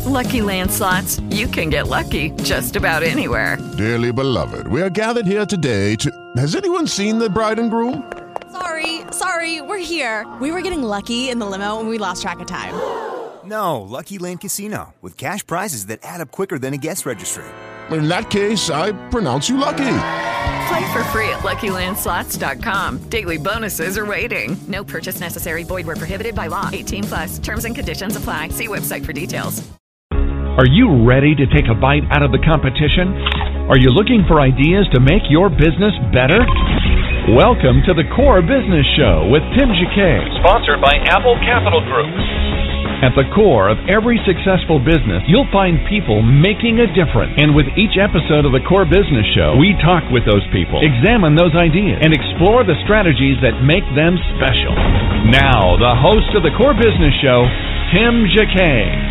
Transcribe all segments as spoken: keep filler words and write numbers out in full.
Lucky Land Slots, you can get lucky just about anywhere. Dearly beloved, we are gathered here today to... Has anyone seen the bride and groom? Sorry, sorry, we're here. We were getting lucky in the limo and we lost track of time. No, Lucky Land Casino, with cash prizes that add up quicker than a guest registry. In that case, I pronounce you lucky. Play for free at Lucky Land Slots dot com. Daily bonuses are waiting. No purchase necessary. Void where prohibited by law. eighteen plus. Terms and conditions apply. See website for details. Are you ready to take a bite out of the competition? Are you looking for ideas to make your business better? Welcome to the Core Business Show with Tim Jacquet, sponsored by Apple Capital Group. At the core of every successful business, you'll find people making a difference. And with each episode of the Core Business Show, we talk with those people, examine those ideas, and explore the strategies that make them special. Now, the host of the Core Business Show, Tim Jacquet.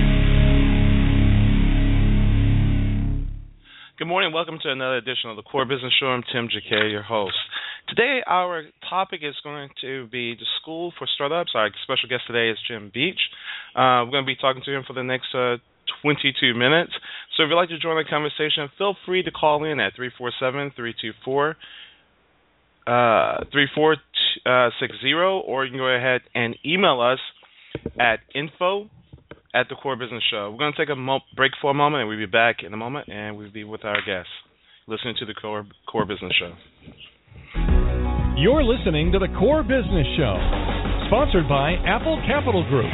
Good morning. Welcome to another edition of the Core Business Show. I'm Tim Jacquet, your host. Today, our topic is going to be the School for Startups. Our special guest today is Jim Beach. Uh, we're going to be talking to him for the next uh, twenty-two minutes. So if you'd like to join the conversation, feel free to call in at three four seven, three two four, three four six zero, or you can go ahead and email us at info at the Core Business Show. We're going to take a mo- break for a moment, and we'll be back in a moment, and we'll be with our guests, listening to the Core, Core Business Show. You're listening to the Core Business Show, sponsored by Apple Capital Group.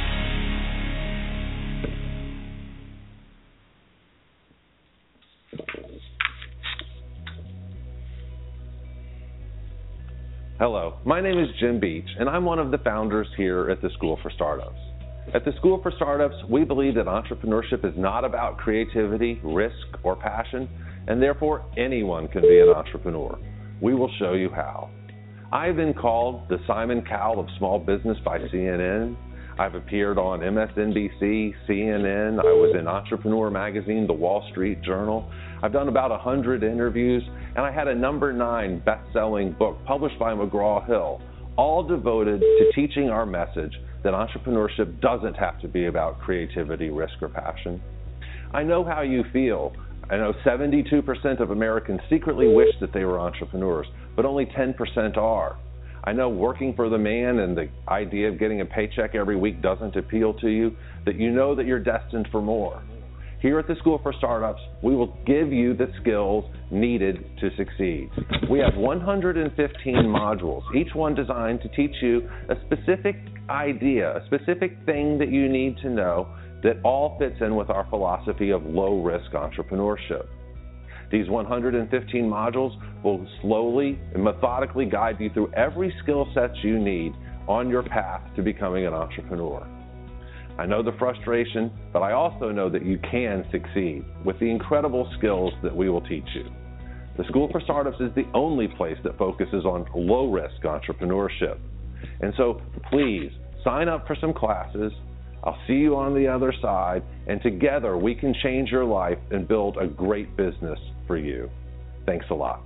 Hello, my name is Jim Beach, and I'm one of the founders here at the School for Startups. At the School for Startups, we believe that entrepreneurship is not about creativity, risk, or passion, and therefore anyone can be an entrepreneur. We will show you how. I've been called the Simon Cowell of small business by C N N. I've appeared on M S N B C, C N N. I was in Entrepreneur Magazine, The Wall Street Journal. I've done about one hundred interviews, and I had a number nine best-selling book published by McGraw-Hill, all devoted to teaching our message that entrepreneurship doesn't have to be about creativity, risk, or passion. I know how you feel. I know seventy-two percent of Americans secretly wish that they were entrepreneurs, but only ten percent are. I know working for the man and the idea of getting a paycheck every week doesn't appeal to you, that you know that you're destined for more. Here at the School for Startups, we will give you the skills needed to succeed. We have one hundred fifteen modules, each one designed to teach you a specific idea, a specific thing that you need to know that all fits in with our philosophy of low-risk entrepreneurship. These one hundred fifteen modules will slowly and methodically guide you through every skill set you need on your path to becoming an entrepreneur. I know the frustration, but I also know that you can succeed with the incredible skills that we will teach you. The School for Startups is the only place that focuses on low-risk entrepreneurship. And so please sign up for some classes. I'll see you on the other side, and together we can change your life and build a great business for you. Thanks a lot.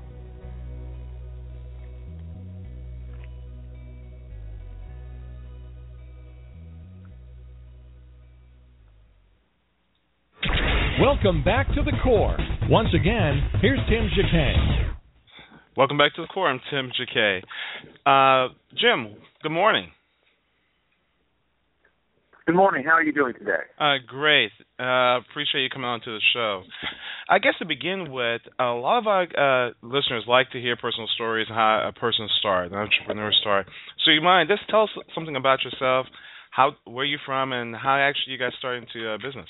Welcome back to the Core. Once again, here's Tim Jacquet. Welcome back to the Core. I'm Tim Jacquet. Uh, Jim, good morning. Good morning. How are you doing today? Uh, great. Uh, appreciate you coming on to the show. I guess to begin with, a lot of our uh, listeners like to hear personal stories and how a person started, an entrepreneur started. So you mind, just tell us something about yourself, how, where you're from, and how actually you got started into uh, business.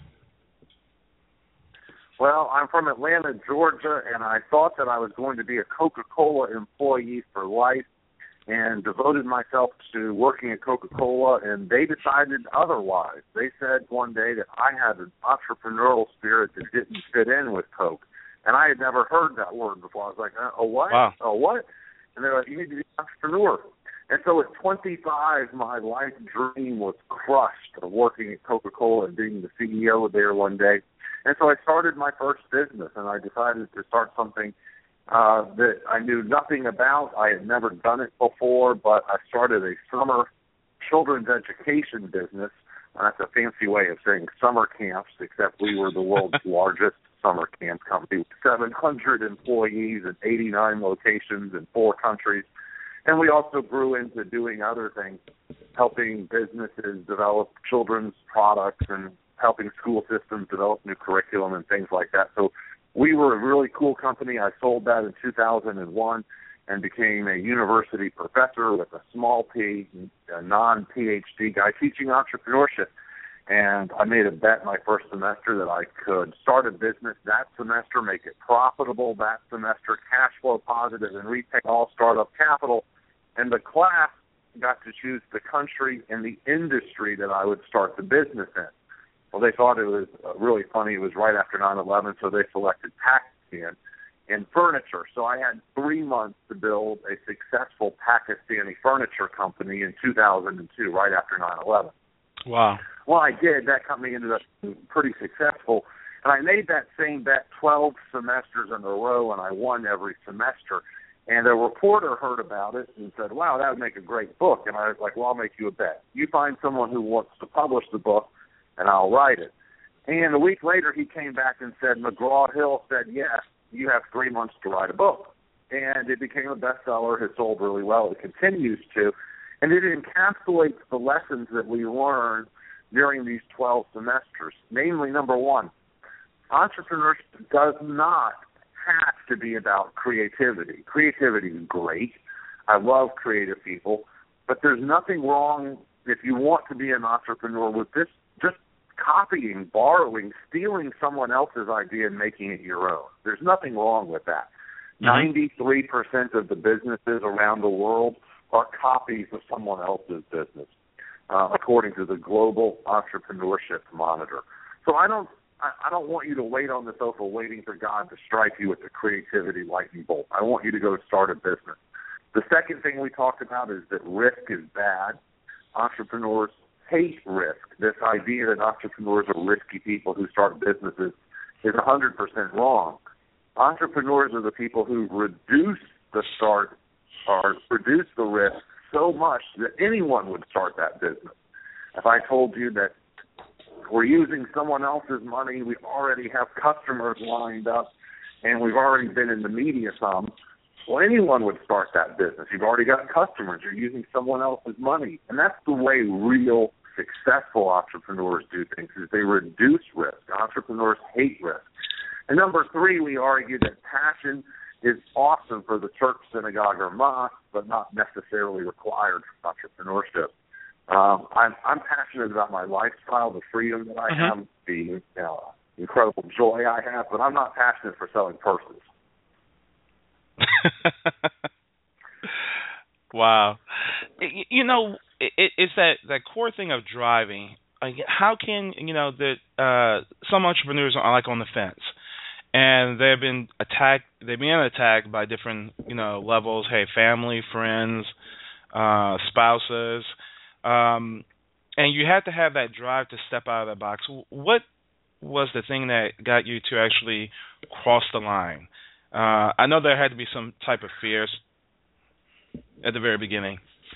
Well, I'm from Atlanta, Georgia, and I thought that I was going to be a Coca-Cola employee for life and devoted myself to working at Coca-Cola, and they decided otherwise. They said one day that I had an entrepreneurial spirit that didn't fit in with Coke, and I had never heard that word before. I was like, uh, oh, what? Wow. Oh, what? And they're like, you need to be an entrepreneur. And so at twenty-five, my life dream was crushed of working at Coca-Cola and being the C E O there one day. And so I started my first business, and I decided to start something uh, that I knew nothing about. I had never done it before, but I started a summer children's education business That's a fancy way of saying summer camps, except we were the world's largest summer camp company with seven hundred employees in eighty-nine locations in four countries. And we also grew into doing other things, helping businesses develop children's products and helping school systems develop new curriculum and things like that. So we were a really cool company. I sold that in two thousand one and became a university professor with a small P, a non-P H D guy teaching entrepreneurship. And I made a bet my first semester that I could start a business that semester, make it profitable that semester, cash flow positive, and repay all startup capital. And the class got to choose the country and the industry that I would start the business in. Well, they thought it was uh, really funny. It was right after nine eleven, so they selected Pakistan and furniture. So I had three months to build a successful Pakistani furniture company in two thousand two, right after nine eleven. Wow. Well, I did. That company ended up being pretty successful. And I made that same bet twelve semesters in a row, and I won every semester. And a reporter heard about it and said, wow, that would make a great book. And I was like, well, I'll make you a bet. You find someone who wants to publish the book, and I'll write it. And a week later, he came back and said, McGraw-Hill said, yes, you have three months to write a book. And it became a bestseller. It sold really well. It continues to. And it encapsulates the lessons that we learned during these twelve semesters. Namely, number one, entrepreneurship does not have to be about creativity. Creativity is great. I love creative people. But there's nothing wrong if you want to be an entrepreneur with this, just copying, borrowing, stealing someone else's idea and making it your own. There's nothing wrong with that. Mm-hmm. ninety-three percent of the businesses around the world are copies of someone else's business, uh, according to the Global Entrepreneurship Monitor. So I don't I, I don't want you to wait on the sofa waiting for God to strike you with the creativity lightning bolt. I want you to go start a business. The second thing we talked about is that risk is bad. Entrepreneurs hate risk. This idea that entrepreneurs are risky people who start businesses is one hundred percent wrong. Entrepreneurs are the people who reduce the start or reduce the risk so much that anyone would start that business. If I told you that we're using someone else's money, we already have customers lined up, and we've already been in the media some, well, anyone would start that business. You've already got customers. You're using someone else's money. And that's the way real successful entrepreneurs do things, is they reduce risk. Entrepreneurs hate risk. And number three, we argue that passion is awesome for the church, synagogue, or mosque, but not necessarily required for entrepreneurship. Um, I'm, I'm passionate about my lifestyle, the freedom that I mm-hmm. have, the you know, incredible joy I have, but I'm not passionate for selling purses. Wow. You know, it, it's that, that core thing of driving. Like, how can, you know, that uh, some entrepreneurs are like on the fence, and they've been attacked, they've been attacked by different, you know, levels, hey, family, friends, uh, spouses, um, and you have to have that drive to step out of the box. What was the thing that got you to actually cross the line? Uh, I know there had to be some type of fears at the very beginning.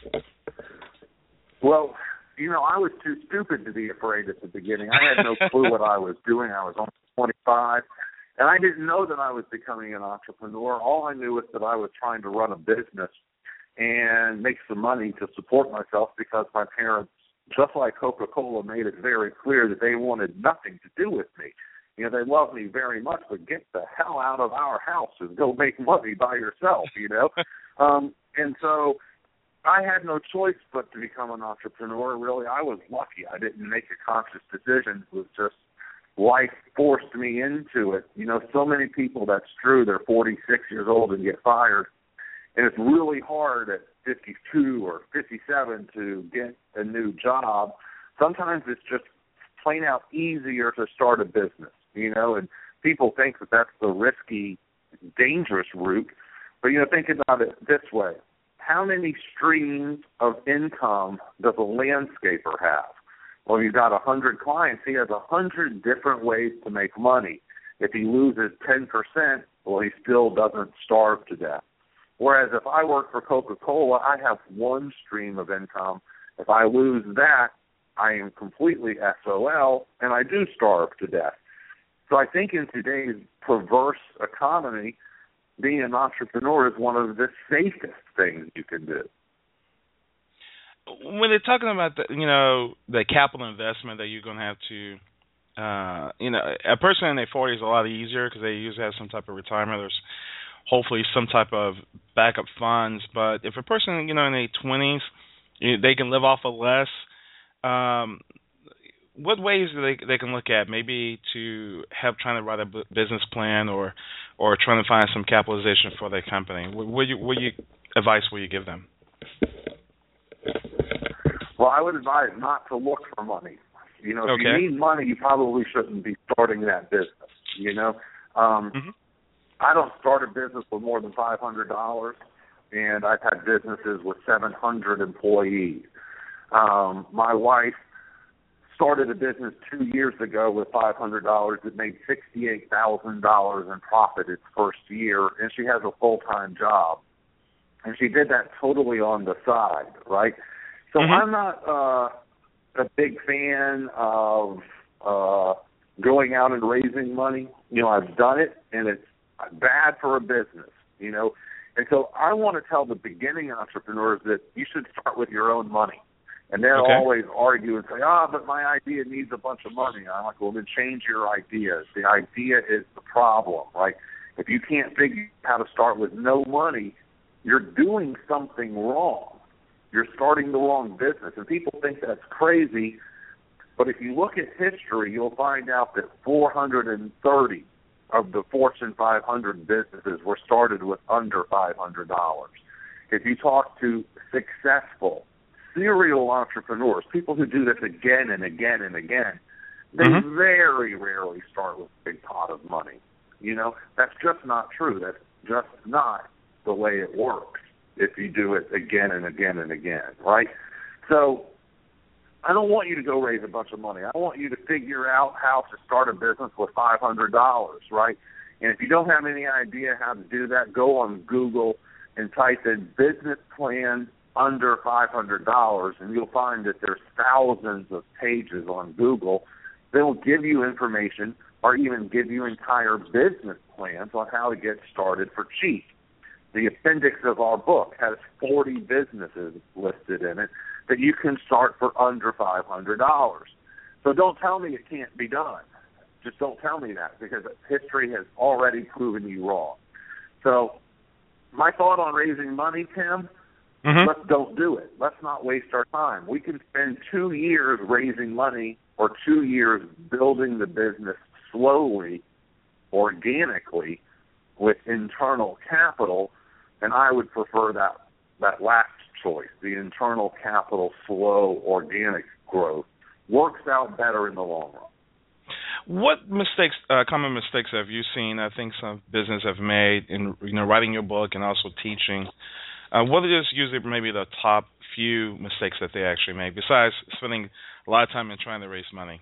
Well, you know, I was too stupid to be afraid at the beginning. I had no clue what I was doing. I was only twenty-five, and I didn't know that I was becoming an entrepreneur. All I knew was that I was trying to run a business and make some money to support myself, because my parents, just like Coca-Cola, made it very clear that they wanted nothing to do with me. You know, they love me very much, but get the hell out of our house and go make money by yourself, you know. um, and so I had no choice but to become an entrepreneur. Really, I was lucky. I didn't make a conscious decision. It was just life forced me into it. You know, so many people, that's true, they're forty-six years old and get fired. And it's really hard at fifty-two or fifty-seven to get a new job. Sometimes it's just plain out easier to start a business, you know, and people think that that's the risky, dangerous route. But, you know, think about it this way. How many streams of income does a landscaper have? Well, he's got one hundred clients. He has one hundred different ways to make money. If he loses ten percent, well, he still doesn't starve to death. Whereas if I work for Coca-Cola, I have one stream of income. If I lose that, I am completely S O L, and I do starve to death. So I think in today's perverse economy, being an entrepreneur is one of the safest things you can do. When they're talking about the, you know, the capital investment that you're going to have to, uh, you know, a person in their forties is a lot easier because they usually have some type of retirement. There's hopefully some type of backup funds. But if a person, you know, in their twenties, you know, they can live off of less. Um, what ways do they they can look at maybe to help trying to write a business plan or or trying to find some capitalization for their company? What, what, you, what you advice will you give them? Well, I would advise not to look for money. You know, if okay. you need money, you probably shouldn't be starting that business. You know, um, mm-hmm. I don't start a business with more than five hundred dollars, and I've had businesses with seven hundred employees. Um, my wife started a business two years ago with five hundred dollars that made sixty-eight thousand dollars in profit its first year, and she has a full-time job. And she did that totally on the side, right? So mm-hmm. I'm not uh, a big fan of uh, going out and raising money. You know, I've done it, and it's bad for a business, you know. And so I want to tell the beginning entrepreneurs that you should start with your own money. And they'll okay. always argue and say, ah, oh, but my idea needs a bunch of money. I'm like, well, then change your ideas. The idea is the problem, right? If you can't figure out how to start with no money, you're doing something wrong. You're starting the wrong business. And people think that's crazy, but if you look at history, you'll find out that four hundred thirty of the Fortune five hundred businesses were started with under five hundred dollars. If you talk to successful serial entrepreneurs, people who do this again and again and again, they mm-hmm. very rarely start with a big pot of money. You know, that's just not true. That's just not the way it works if you do it again and again and again, right? So I don't want you to go raise a bunch of money. I want you to figure out how to start a business with five hundred dollars, right? And if you don't have any idea how to do that, go on Google and type in business plan under five hundred dollars, and you'll find that there's thousands of pages on Google that will give you information or even give you entire business plans on how to get started for cheap. The appendix of our book has forty businesses listed in it that you can start for under five hundred dollars. So don't tell me it can't be done. Just don't tell me that, because history has already proven you wrong. So my thought on raising money, Tim, mm-hmm. let's don't do it. Let's not waste our time. We can spend two years raising money or two years building the business slowly, organically, with internal capital, and I would prefer that, that last choice, the internal capital, slow, organic growth. Works out better in the long run. What mistakes, uh, common mistakes have you seen, I think some business have made in, you know, writing your book and also teaching? Uh, what are just usually maybe the top few mistakes that they actually make, besides spending a lot of time in trying to raise money?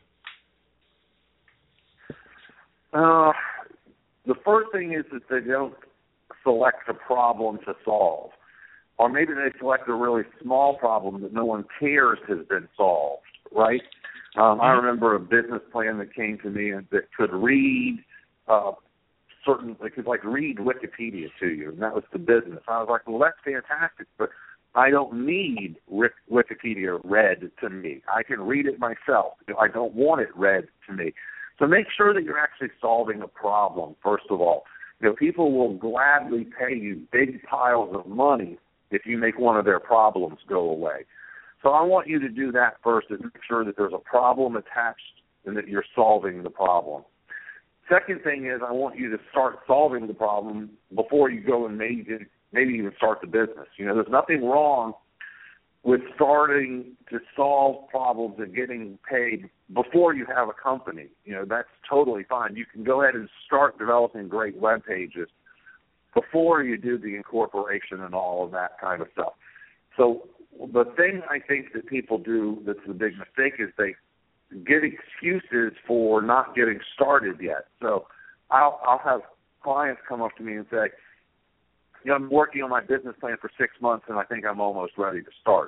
Uh, the first thing is that they don't select a problem to solve. Or maybe they select a really small problem that no one cares has been solved, right? Um, I remember a business plan that came to me and that could read uh, certain, it could like read Wikipedia to you, and that was the business. I was like, well, that's fantastic, but I don't need Wikipedia read to me. I can read it myself. I don't want it read to me. So make sure that you're actually solving a problem, first of all. You know, people will gladly pay you big piles of money if you make one of their problems go away. So I want you to do that first, and make sure that there's a problem attached and that you're solving the problem. Second thing is I want you to start solving the problem before you go and maybe, maybe even start the business. You know, there's nothing wrong with starting to solve problems and getting paid before you have a company. You know, that's totally fine. You can go ahead and start developing great web pages before you do the incorporation and all of that kind of stuff. So the thing I think that people do that's the big mistake is they get excuses for not getting started yet. So I'll, I'll have clients come up to me and say, you know, I'm working on my business plan for six months and I think I'm almost ready to start.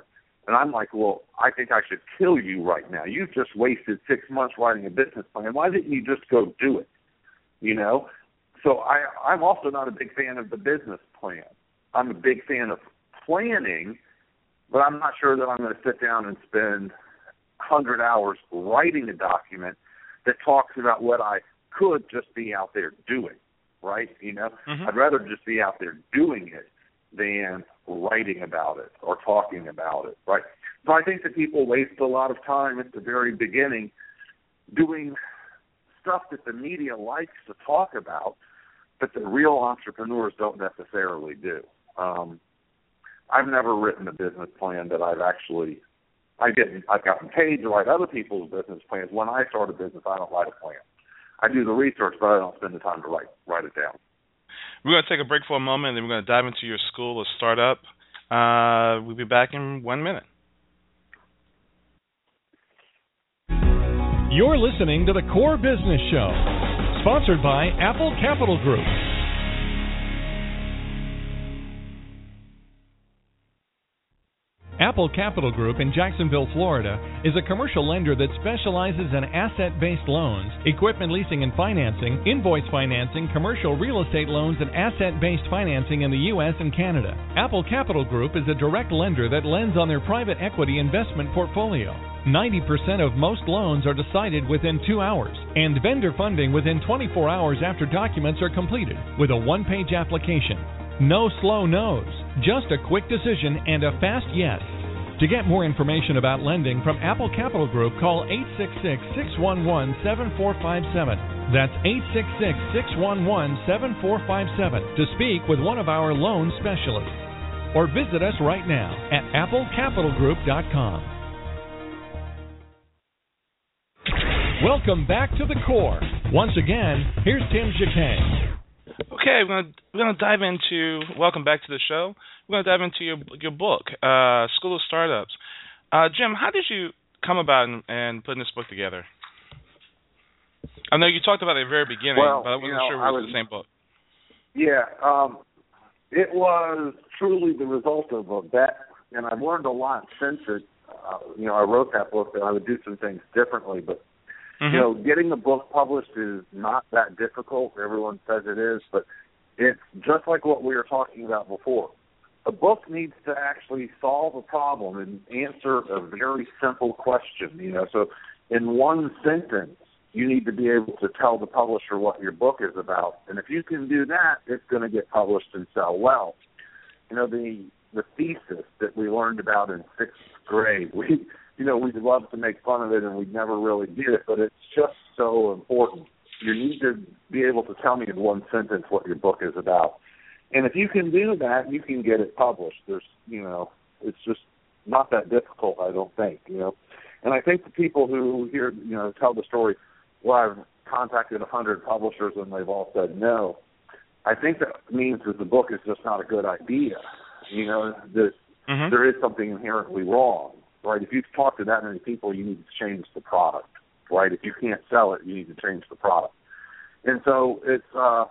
And I'm like, well, I think I should kill you right now. You've just wasted six months writing a business plan. Why didn't you just go do it? You know? So I, I'm also not a big fan of the business plan. I'm a big fan of planning, but I'm not sure that I'm going to sit down and spend one hundred hours writing a document that talks about what I could just be out there doing, right? You know? Mm-hmm. I'd rather just be out there doing it than writing about it or talking about it, right? So I think that people waste a lot of time at the very beginning doing stuff that the media likes to talk about, but the real entrepreneurs don't necessarily do. Um, I've never written a business plan that I've actually, I didn't, I've gotten paid to write other people's business plans. When I start a business, I don't write a plan. I do the research, but I don't spend the time to write write it down. We're going to take a break for a moment, and then we're going to dive into your school of startup. Uh, we'll be back in one minute. You're listening to the Core Business Show, sponsored by Apple Capital Group. Apple Capital Group in Jacksonville, Florida, is a commercial lender that specializes in asset-based loans, equipment leasing and financing, invoice financing, commercial real estate loans, and asset-based financing in the U S and Canada. Apple Capital Group is a direct lender that lends on their private equity investment portfolio. ninety percent of most loans are decided within two hours, and vendor funding within twenty-four hours after documents are completed, with a one-page application. No slow no's, just a quick decision and a fast yes. To get more information about lending from Apple Capital Group, call eight six six, six one one, seven four five seven. That's eight six six, six one one, seven four five seven to speak with one of our loan specialists. Or visit us right now at apple capital group dot com. Welcome back to the Core. Once again, here's Tim Jacquet. Okay, we're going to we're going to dive into. Welcome back to the show. We're going to dive into your your book, uh, School of Startups. Uh, Jim, how did you come about and, and putting this book together? I know you talked about it at the very beginning, well, but I wasn't you know, sure if it was, was the same book. Yeah, um, it was truly the result of a bet, and I've learned a lot since it. Uh, you know, I wrote that book that I would do some things differently, but. Mm-hmm. You know, getting the book published is not that difficult. Everyone says it is, but it's just like what we were talking about before. A book needs to actually solve a problem and answer a very simple question. You know, so in one sentence, you need to be able to tell the publisher what your book is about, and if you can do that, it's going to get published and sell well. You know, the the thesis that we learned about in sixth grade, we. You know, we'd love to make fun of it, and we'd never really did it, but it's just so important. You need to be able to tell me in one sentence what your book is about. And if you can do that, you can get it published. There's, you know, it's just not that difficult, I don't think, you know. And I think the people who hear, you know, tell the story, well, I've contacted one hundred publishers and they've all said no, I think that means that the book is just not a good idea. You know, that mm-hmm. there is something inherently wrong. Right, if you've talked to that many people, you need to change the product. Right, if you can't sell it, you need to change the product. And so it's, uh,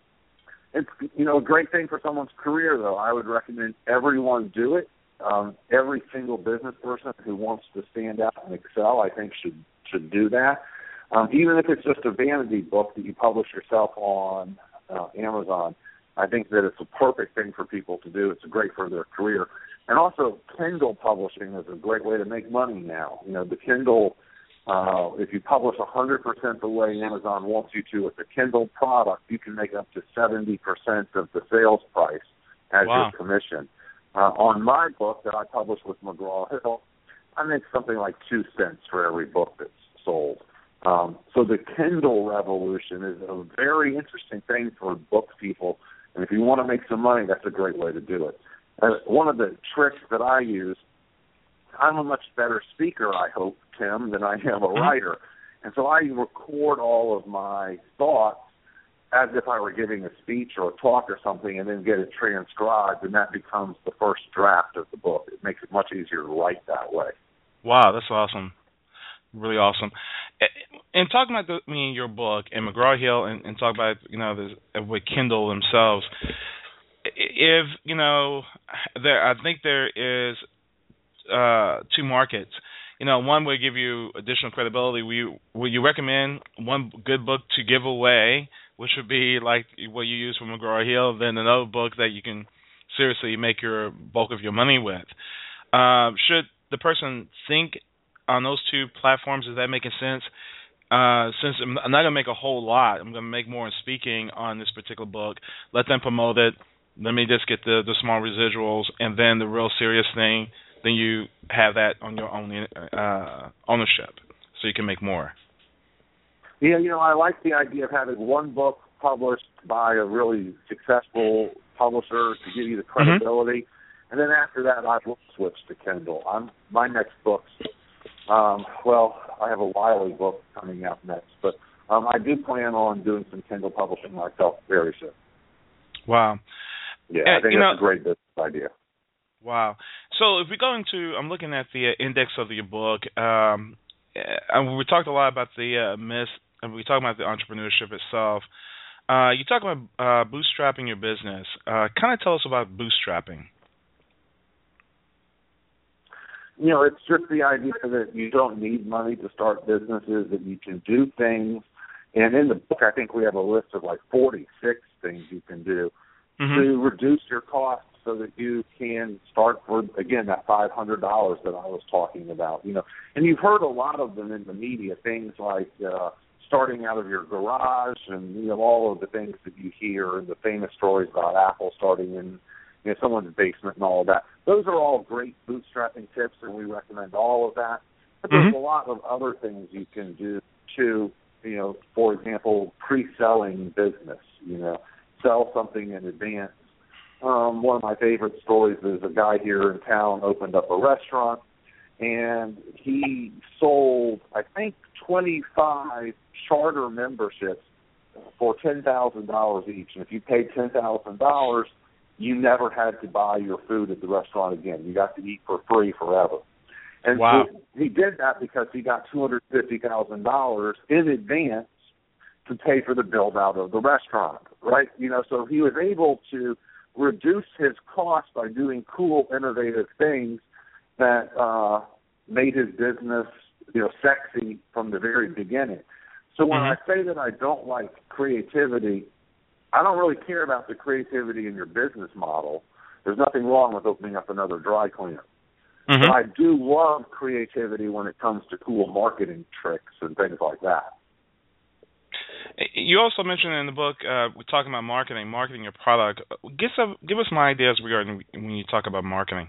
it's you know, a great thing for someone's career, though. I would recommend everyone do it. Um, every single business person who wants to stand out and excel, I think, should should do that. Um, even if it's just a vanity book that you publish yourself on uh, Amazon, I think that it's a perfect thing for people to do. It's great for their career. And also, Kindle publishing is a great way to make money now. You know, the Kindle, uh, if you publish one hundred percent the way Amazon wants you to with the Kindle product, you can make up to seventy percent of the sales price as wow. your commission. Uh, on my book that I published with McGraw-Hill, I make something like two cents for every book that's sold. Um, so the Kindle revolution is a very interesting thing for book people. And if you want to make some money, that's a great way to do it. Uh, one of the tricks that I use, I'm a much better speaker, I hope, Tim, than I am a writer. And so I record all of my thoughts as if I were giving a speech or a talk or something, and then get it transcribed, and that becomes the first draft of the book. It makes it much easier to write that way. Wow, that's awesome. Really awesome. And talking about the, I mean, your book and McGraw-Hill, and, and talk about, you know, the, with Kindle themselves, if, you know, there, I think there is uh, two markets. You know, one would give you additional credibility. We, would you recommend one good book to give away, which would be like what you use from McGraw-Hill, then another book that you can seriously make your bulk of your money with? Uh, should the person think on those two platforms? Is that making sense? Uh, since I'm not going to make a whole lot, I'm going to make more in speaking on this particular book. Let them promote it. Let me just get the, the small residuals, and then the real serious thing, then you have that on your own uh, ownership, so you can make more. Yeah, you know, I like the idea of having one book published by a really successful publisher to give you the credibility, mm-hmm. and then after that, I will switch to Kindle. I'm my next books. Um, well, I have a Wiley book coming out next, but um, I do plan on doing some Kindle publishing myself very soon. Wow. Yeah, uh, I think that's know, a great business idea. Wow. So if we go into, I'm looking at the index of your book, um, and we talked a lot about the uh, myths, and we talked about the entrepreneurship itself. Uh, you talk about uh, bootstrapping your business. Uh, kind of tell us about bootstrapping. You know, it's just the idea that you don't need money to start businesses, that you can do things. And in the book, I think we have a list of like forty-six things you can do mm-hmm. to reduce your costs so that you can start for, again, that five hundred dollars that I was talking about. You know, and you've heard a lot of them in the media, things like uh, starting out of your garage and, you know, all of the things that you hear and the famous stories about Apple starting in, you know, someone's basement and all of that. Those are all great bootstrapping tips, and we recommend all of that. But there's mm-hmm. a lot of other things you can do to, you know, for example, pre-selling business, you know, sell something in advance. Um, one of my favorite stories is a guy here in town opened up a restaurant, and he sold, I think, twenty-five charter memberships for ten thousand dollars each. And if you paid ten thousand dollars, you never had to buy your food at the restaurant again. You got to eat for free forever. And wow. so he did that because he got two hundred fifty thousand dollars in advance to pay for the build-out of the restaurant, right? You know, so he was able to reduce his costs by doing cool, innovative things that uh, made his business, you know, sexy from the very beginning. So when mm-hmm. I say that I don't like creativity, I don't really care about the creativity in your business model. There's nothing wrong with opening up another dry cleaner. Mm-hmm. But I do love creativity when it comes to cool marketing tricks and things like that. You also mentioned in the book, uh, we're talking about marketing, marketing your product. Give, some, give us some ideas regarding when you talk about marketing.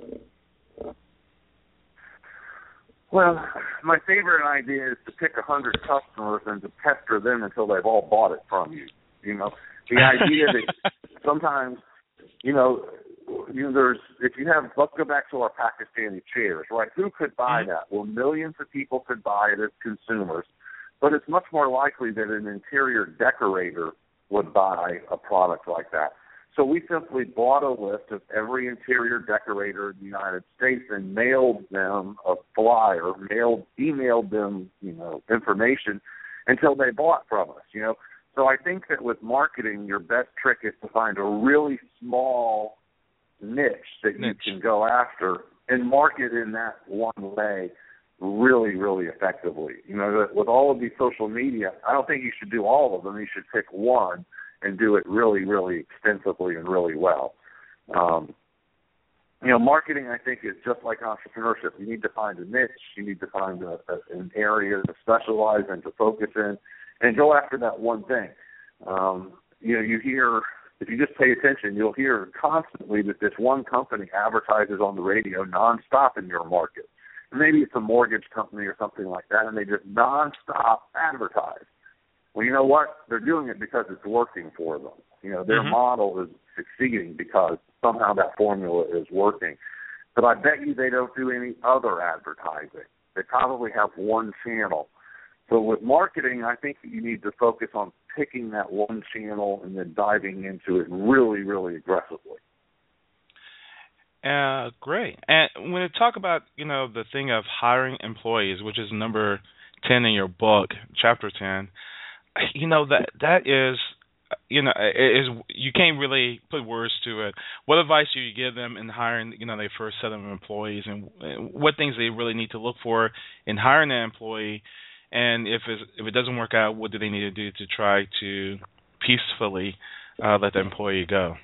Well, my favorite idea is to pick a hundred customers and to pester them until they've all bought it from you. You know, the idea that sometimes, you know, you know, there's if you have, let's go back to our Pakistani chairs, right? Who could buy mm-hmm. that? Well, millions of people could buy it as consumers, but it's much more likely that an interior decorator would buy a product like that. So we simply bought a list of every interior decorator in the United States and mailed them a flyer, mailed, emailed them, you know, information until they bought from us, you know. So I think that with marketing, your best trick is to find a really small niche that niche. you can go after and market in that one way really, really effectively. You know, with all of these social media, I don't think you should do all of them. You should pick one and do it really, really extensively and really well. Um, you know, marketing, I think, is just like entrepreneurship. You need to find a niche. You need to find a, a, an area to specialize and to focus in and go after that one thing. Um, you know, you hear, if you just pay attention, you'll hear constantly that this one company advertises on the radio nonstop in your market. Maybe it's a mortgage company or something like that, and they just nonstop advertise. Well, you know what? They're doing it because it's working for them. You know, their mm-hmm. model is succeeding because somehow that formula is working. But I bet you they don't do any other advertising. They probably have one channel. So with marketing, I think that you need to focus on picking that one channel and then diving into it really, really aggressively. Uh, great. And when you talk about, you know, the thing of hiring employees, which is number ten in your book, chapter ten, you know, that that is you know, is you can't really put words to it. What advice do you give them in hiring, you know, their first set of employees, and what things they really need to look for in hiring an employee? And if it's, if it doesn't work out, what do they need to do to try to peacefully uh, let the employee go?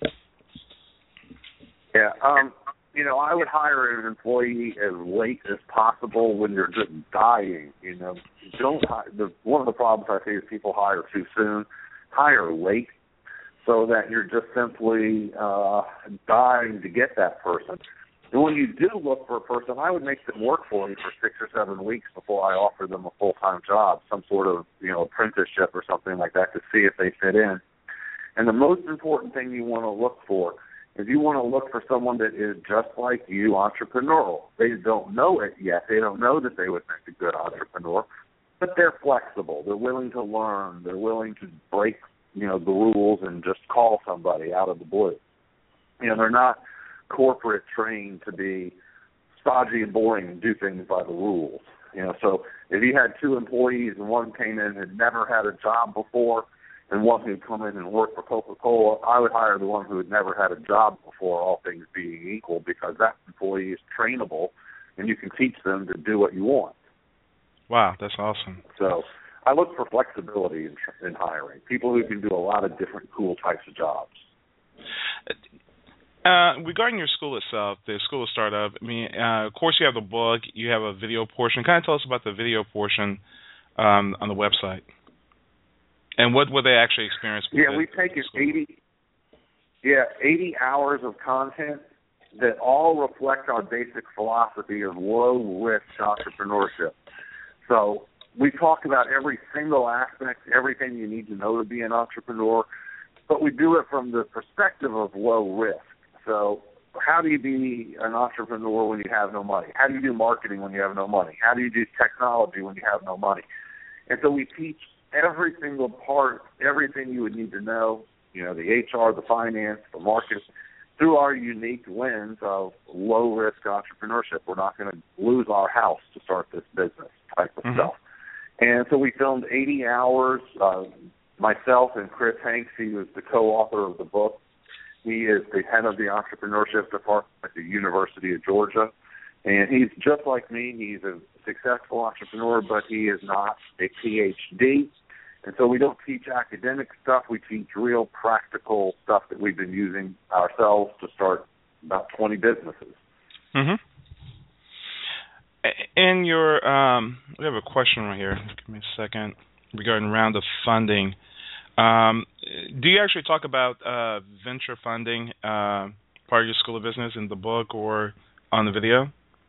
Yeah, um, you know, I would hire an employee as late as possible when you're just dying. You know, don't hire, the, one of the problems I see is people hire too soon. Hire late so that you're just simply uh, dying to get that person. And when you do look for a person, I would make them work for me for six or seven weeks before I offer them a full-time job, some sort of, you know, apprenticeship or something like that to see if they fit in. And the most important thing you want to look for is you want to look for someone that is just like you, entrepreneurial. They don't know it yet. They don't know that they would make a good entrepreneur, but they're flexible. They're willing to learn. They're willing to break, you know, the rules and just call somebody out of the blue. You know, they're not corporate trained to be stodgy and boring and do things by the rules. You know, so if you had two employees and one came in and had never had a job before and one who'd come in and work for Coca-Cola, I would hire the one who had never had a job before, all things being equal, because that employee is trainable and you can teach them to do what you want. Wow, that's awesome. So I look for flexibility in, in hiring, people who can do a lot of different cool types of jobs. Uh, regarding your school itself, the School of Startup, I mean, uh, of course you have the book, you have a video portion. Kind of tell us about the video portion um, on the website. And what would they actually experience with Yeah, we've taken eighty, yeah, eighty hours of content that all reflect our basic philosophy of low-risk entrepreneurship. So we talk about every single aspect, everything you need to know to be an entrepreneur, but we do it from the perspective of low risk. So how do you be an entrepreneur when you have no money? How do you do marketing when you have no money? How do you do technology when you have no money? And so we teach every single part, everything you would need to know, you know, the H R, the finance, the marketing, through our unique lens of low-risk entrepreneurship. We're not going to lose our house to start this business type of mm-hmm. stuff. And so we filmed eighty hours. Uh, myself and Chris Hanks, he was the co-author of the book. He is the head of the entrepreneurship department at the University of Georgia. And he's just like me. He's a successful entrepreneur, but he is not a P H D. And so we don't teach academic stuff. We teach real practical stuff that we've been using ourselves to start about twenty businesses. Mm-hmm. And your, um, we have a question right here. Give me a second regarding round of funding. Um, do you actually talk about uh, venture funding, uh, part of your School of Business in the book or on the video?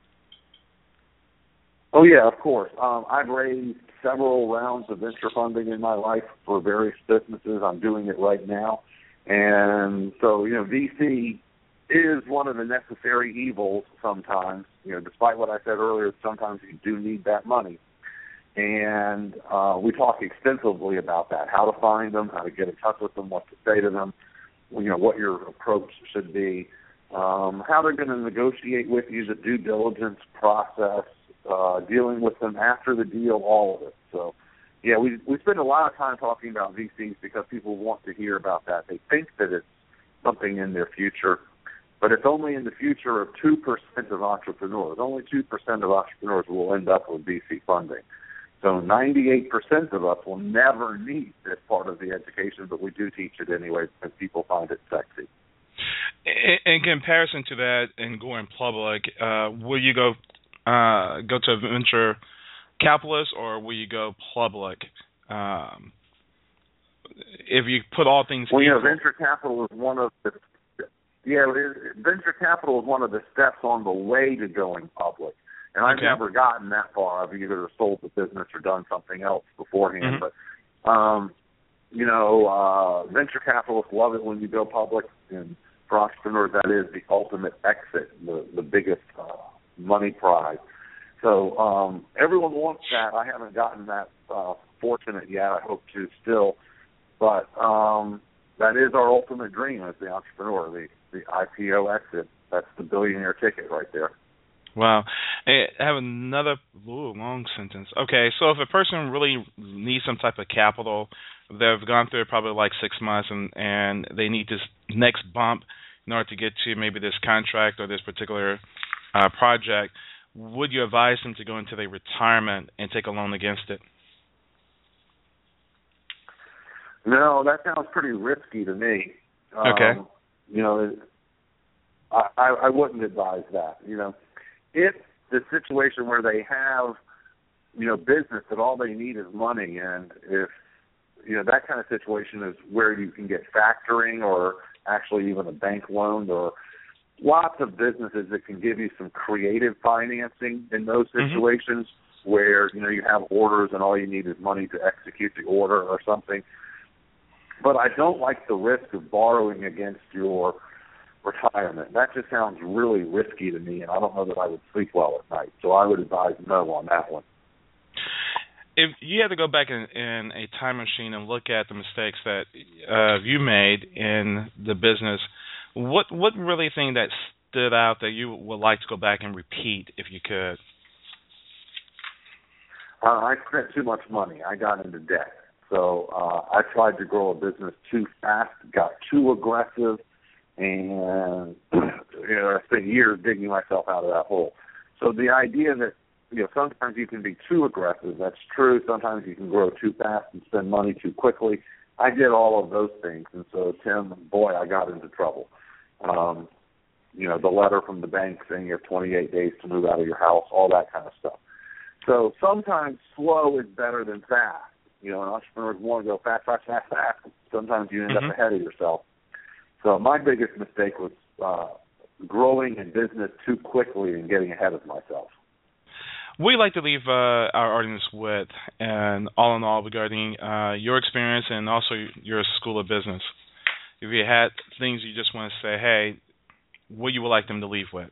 Oh, yeah, of course. Um, I've raised several rounds of venture funding in my life for various businesses. I'm doing it right now. And so, you know, V C is one of the necessary evils sometimes. You know, despite what I said earlier, sometimes you do need that money. And uh, we talk extensively about that, how to find them, how to get in touch with them, what to say to them, you know, what your approach should be, um, how they're going to negotiate with you, the due diligence process, uh, dealing with them after the deal, all of it. So, yeah, we we spend a lot of time talking about V Cs because people want to hear about that. They think that it's something in their future, but it's only in the future of two percent of entrepreneurs. Only two percent of entrepreneurs will end up with V C funding. So ninety-eight percent of us will never need this part of the education, but we do teach it anyway because people find it sexy. In comparison to that and going public, uh, will you go uh, go to a venture capitalist or will you go public? Um, if you put all things well, equal. you know, venture capital is one of the yeah, venture capital is one of the steps on the way to going public. And I've okay. never gotten that far. I've either sold the business or done something else beforehand. Mm-hmm. But, um, you know, uh, venture capitalists love it when you go public. And for entrepreneurs, that is the ultimate exit, the, the biggest uh, money prize. So um, everyone wants that. I haven't gotten that uh, fortunate yet. I hope to still. But um, that is our ultimate dream as the entrepreneur, the, the I P O exit. That's the billionaire ticket right there. Wow. I have another ooh, long sentence. Okay, so if a person really needs some type of capital they've gone through probably like six months and, and they need this next bump in order to get to maybe this contract or this particular uh, project, would you advise them to go into their retirement and take a loan against it? No, that sounds pretty risky to me. Okay. Um, you know, I, I, I wouldn't advise that. You know, if the situation where they have, you know, business that all they need is money, and if, you know, that kind of situation is where you can get factoring or actually even a bank loan, or lots of businesses that can give you some creative financing in those situations mm-hmm. where, you know, you have orders and all you need is money to execute the order or something. But I don't like the risk of borrowing against your retirement. That just sounds really risky to me, and I don't know that I would sleep well at night. So I would advise no on that one. If you had to go back in, in a time machine and look at the mistakes that uh, you made in the business, what what really thing that stood out that you would like to go back and repeat if you could? Uh, I spent too much money. I got into debt. So uh, I tried to grow a business too fast, got too aggressive, and you know, I spent years digging myself out of that hole. So the idea that, you know, sometimes you can be too aggressive, that's true. Sometimes you can grow too fast and spend money too quickly. I did all of those things, and so, Tim, boy, I got into trouble. Um, you know, the letter from the bank saying you have twenty-eight days to move out of your house, all that kind of stuff. So sometimes slow is better than fast. You know, and entrepreneurs want to go fast, fast, fast, fast. Sometimes you end mm-hmm. up ahead of yourself. So my biggest mistake was uh, growing in business too quickly and getting ahead of myself. We like to leave uh, our audience with, and all in all, regarding uh, your experience and also your school of business. If you had things you just want to say, hey, what you would like them to leave with?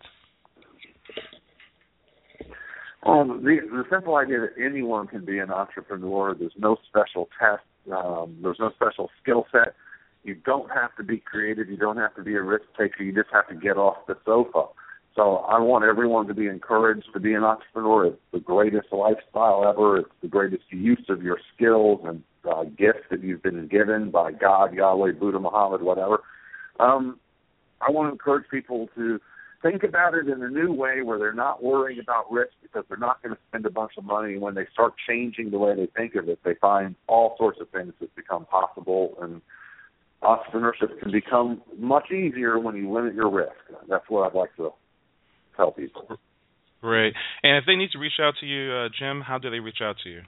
Um, the, the simple idea that anyone can be an entrepreneur. There's no special test. Um, there's no special skill set. You don't have to be creative. You don't have to be a risk taker. You just have to get off the sofa. So I want everyone to be encouraged to be an entrepreneur. It's the greatest lifestyle ever. It's the greatest use of your skills and uh, gifts that you've been given by God, Yahweh, Buddha, Muhammad, whatever. Um, I want to encourage people to think about it in a new way where they're not worrying about risk because they're not going to spend a bunch of money. And when they start changing the way they think of it, they find all sorts of things that become possible. And entrepreneurship can become much easier when you limit your risk. That's what I'd like to tell people. Great. And if they need to reach out to you, uh, Jim, how do they reach out to you?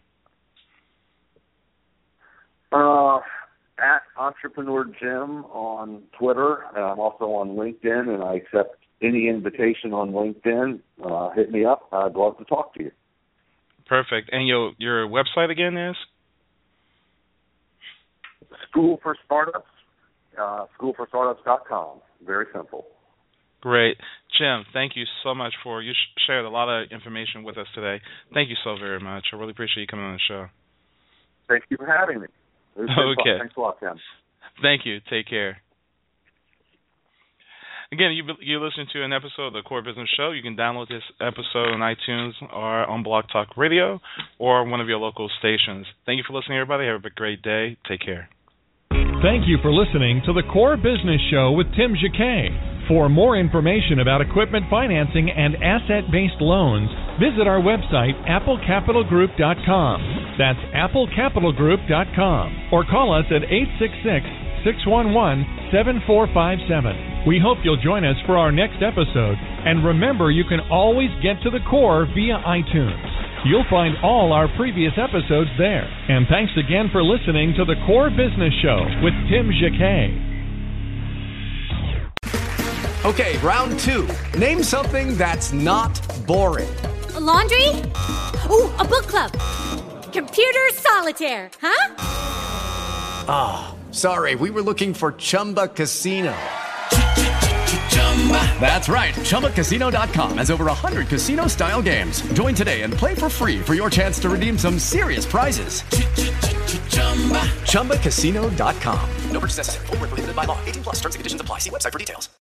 Uh, at Entrepreneur Jim on Twitter. And I'm also on LinkedIn, and I accept any invitation on LinkedIn. Uh, hit me up. I'd love to talk to you. Perfect. And your your website again is? School for Startups. Uh, school for startups dot com. Very simple. Great. Jim, thank you so much for, you shared a lot of information with us today. Thank you so very much. I really appreciate you coming on the show. Thank you for having me. It was okay. fun. Thanks a lot, Tim. Thank you. Take care. Again, you you listen to an episode of the Core Business Show. You can download this episode on iTunes or on Blog Talk Radio or one of your local stations. Thank you for listening, everybody. Have a great day. Take care. Thank you for listening to the Core Business Show with Tim Jacquet. For more information about equipment financing and asset-based loans, visit our website, apple capital group dot com. That's apple capital group dot com. Or call us at eight six six, six one one, seven four five seven. We hope you'll join us for our next episode. And remember, you can always get to the core via iTunes. You'll find all our previous episodes there. And thanks again for listening to the Core Business Show with Tim Jacquet. Okay, round two. Name something that's not boring. A laundry? Ooh, a book club. Computer solitaire, huh? Ah, oh, sorry, we were looking for Chumba Casino. That's right, Chumba Casino dot com has over one hundred casino-style games. Join today and play for free for your chance to redeem some serious prizes. Chumba Casino dot com. No purchase necessary. Void where prohibited by law. eighteen plus terms and conditions apply. See website for details.